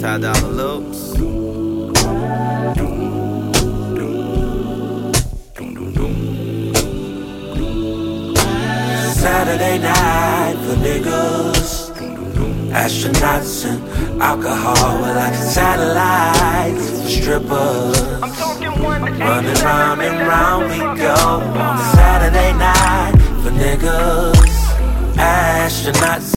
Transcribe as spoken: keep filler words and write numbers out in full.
Ty Dolla Loops. Saturday night for niggas, astronauts and alcohol. We're like satellites for strippers. Running round and round we go on a Saturday night for niggas, astronauts.